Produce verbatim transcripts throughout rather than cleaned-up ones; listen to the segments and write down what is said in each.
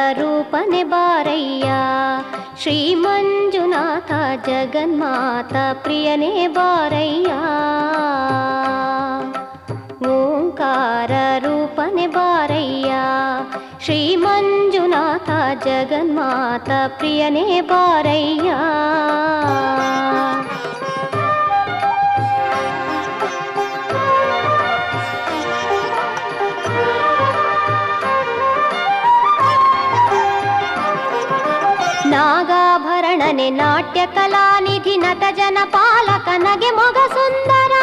ರೂಪನೆ ಬಾರಯ್ಯ, ಶ್ರೀ ಮಂಜುನಾಥ ಜಗನ್ಮಾತ ಪ್ರಿಯನೇ ಬಾರಯ್ಯ. ಓಂಕಾರ ರೂಪನೆ ಬಾರಯ್ಯ, ಶ್ರೀ ಮಂಜುನಾಥ ಜಗನ್ಮಾತ ಪ್ರಿಯನೇ ಬಾರಯ್ಯ. ನಾಗಾಭರಣನೆ ನಾಟ್ಯ ಕಲಾನಿಧಿ ನಟ ಜನ ಪಾಲಕ ನಗೆ ಮೊಗ ಸುಂದರ.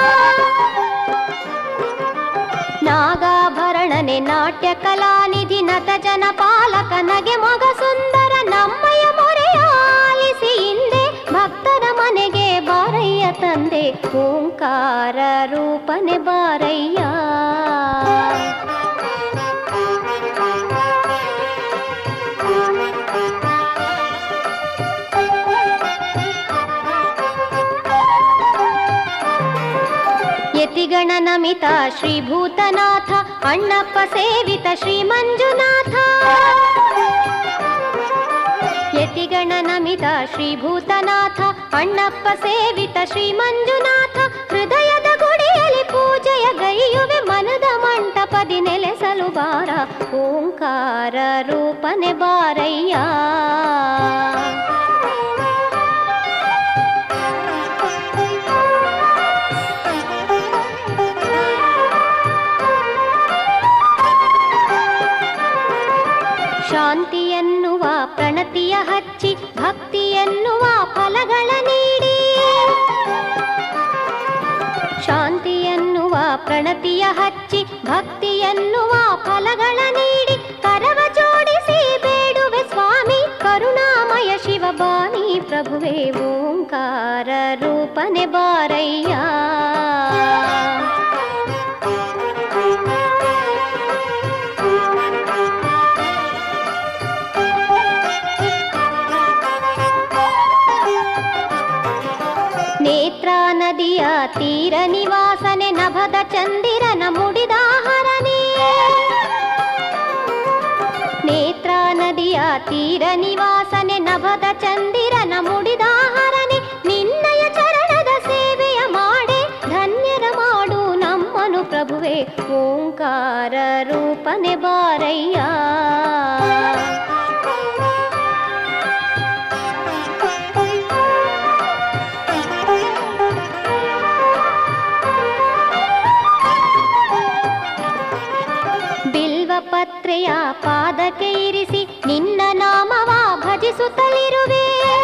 ನಾಗಾಭರಣನೆ ನಾಟ್ಯ ಕಲಾನಿಧಿ ನಟ ಜನ ಪಾಲಕ ನಗೆ ಮೊಗ ಸುಂದರ. ನಮ್ಮಯ ಮೊರೆಯಾಲಿಸಿ ಹಿಂದೆ ಭಕ್ತರ ಮನೆಗೆ ಬಾರಯ್ಯ ತಂದೆ, ಓಂಕಾರ ರೂಪನೆ ಬಾರಯ್ಯ. ಯತಿಗಣ ನಮಿತ ಶ್ರೀ ಭೂತನಾಥ, ಅಣ್ಣಪ್ಪ ಸೇವಿತ ಶ್ರೀ ಮಂಜುನಾಥ. ಯತಿಗಣ ನಮಿತ ಶ್ರೀ ಭೂತನಾಥ, ಅಣ್ಣಪ್ಪ ಸೇವಿತ ಶ್ರೀ ಮಂಜುನಾಥ. ಹೃದಯದ ಗುಡಿಯಲ್ಲಿ ಪೂಜೆಯ ಗೈಯುವೆ, ಮನದ ಮಂಟಪದಿ ನೆಲೆಸಲು ಬಾರ, ಓಂಕಾರ ರೂಪನೆ ಬಾರಯ್ಯ. ಶಾಂತಿಯನ್ನುವ ಪ್ರಣತಿಯ ಹಚ್ಚಿ, ಭಕ್ತಿಯನ್ನುವ ಫಲಗಳ ನೀಡಿ. ಶಾಂತಿಯನ್ನುವ ಪ್ರಣತಿಯ ಹಚ್ಚಿ, ಭಕ್ತಿಯನ್ನುವ ಫಲಗಳ ನೀಡಿ. ಕರವ ಜೋಡಿಸಿ ಬೇಡುವೆ ಸ್ವಾಮಿ, ಕರುಣಾಮಯ ಶಿವಬಾನಿ ಪ್ರಭುವೇ, ಓಂಕಾರ ರೂಪನೆ ಬಾರಯ್ಯ. ನೇತ್ರಾ ನದಿಯ ತೀರ ನಿವಾಸನೆ, ನಭದ ಚಂದಿರನ ಮುಡಿದಾಹರನೇ. ನೇತ್ರಾ ನದಿಯ ತೀರ ನಿವಾಸನೆ, ನಭದ ಚಂದಿರನ ಮುಡಿದಾಹರನೆ. ನಿನ್ನಯ ಚರಣದ ಸೇವೆಯ ಮಾಡೆ ಧನ್ಯರ ಮಾಡು ನಮ್ಮನು ಪ್ರಭುವೆ, ಓಂಕಾರ ರೂಪನೆ ಬಾರಯ್ಯ. ಪತ್ರೆಯ ಪಾದಕ್ಕೆ ಇರಿಸಿ ನಿನ್ನ ನಾಮವ ಭಜಿಸುತ್ತಲಿರುವೆ.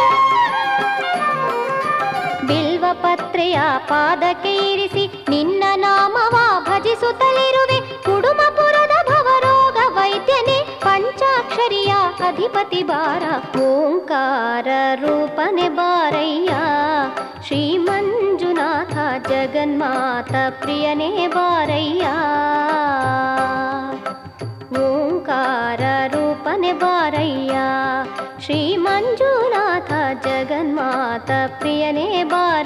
ಬಿಲ್ವ ಪತ್ರೆಯ ಪಾದಕ್ಕೆ ಇರಿಸಿ ನಿನ್ನ ನಾಮವ ಭಜಿಸುತ್ತಲಿರುವೆ. ಕುಡುಮಪುರದ ಭವರೋಗ ವೈದ್ಯನೇ, ಪಂಚಾಕ್ಷರಿಯ ಅಧಿಪತಿ ಬಾರ, ಓಂಕಾರ ರೂಪನೆ ಬಾರಯ್ಯ. ಶ್ರೀ ಮಂಜುನಾಥ ಜಗನ್ಮಾತ ಪ್ರಿಯನೇ ಬಾರಯ್ಯ. ಓಂಕಾರ ರೂಪನೆ ಬಾರಯ್ಯ, ಶ್ರೀ ಮಂಜುನಾಥ ಜಗನ್ಮಾತ ಪ್ರಿಯನೇ ಬಾರಯ್ಯ.